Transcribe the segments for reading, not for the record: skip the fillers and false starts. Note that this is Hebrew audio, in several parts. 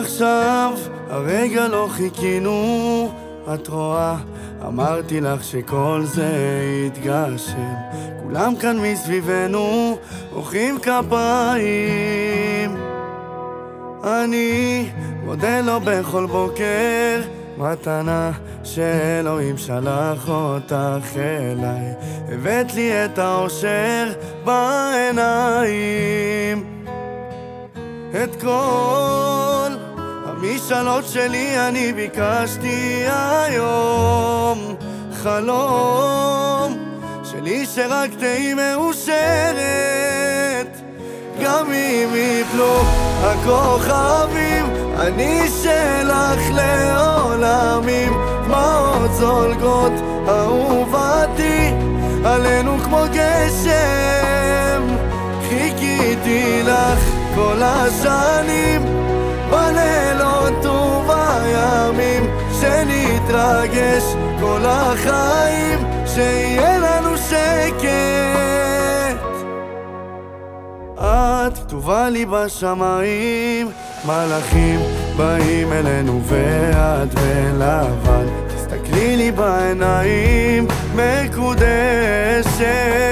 עכשיו, הרגע לא חיכינו, את רואה, אמרתי לך שכל זה יתגשם. כולם כאן מסביבנו מוחאים כפיים, אני מודה לו בכל בוקר, מתנה שאלוהים שלח אותך אליי. הבאת לי את האושר בעיניים, את כל המשאלות שלי אני ביקשתי היום. חלום שלי שרק תהי מאושרת, גם אם יפלו הכוכבים אני שלך לעולמים. דמעות זולגות אהובתי עלינו כמו גשם, חיכיתי לך כל השנים בלילות ובימים, שנתרגש כל החיים, שיהיה לנו שקט. את כתובה לי בשמיים, מלאכים באים אלינו ואת בלבן. תסתכלי לי בעיניים מקודשת,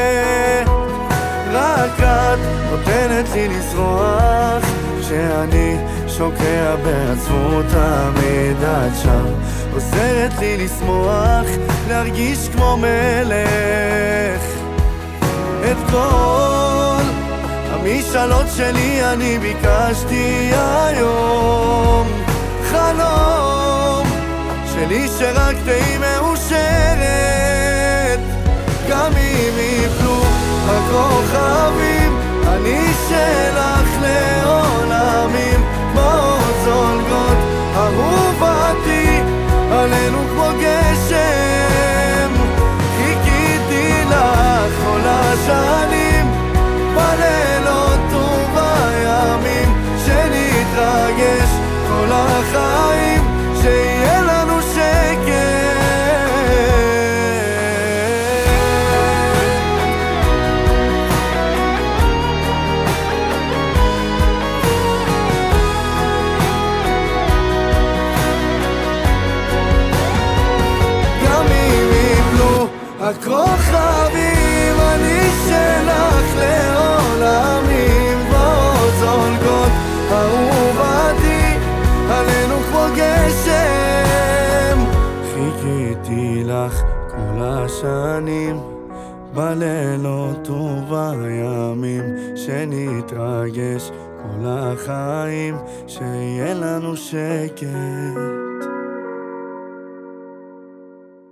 רק את נותנת לי לשרוח כשאני שוקע בעצבות. תמיד את שם עוזרת לי לשמוח, להרגיש כמו מלך. את כל המשאלות שלי אני ביקשתי היום. חלום שלי שרק תהי מאושרת, גם אם יפלו הכוכבים אני שלך לעולמים. דמעות זולגות אהובתי עלינו כמו גשם, חיכיתי לך כל השנים בלילות ובימים, שנתרגש כל החיים, שיהיה לנו שקט. הכוכבים אני שלך לעולמים. דמעות זולגות אהובתי עלינו כמו גשם, חיכיתי לך כל השנים בלילות ובימים, שנתרגש כל החיים, שיהיה לנו שקט.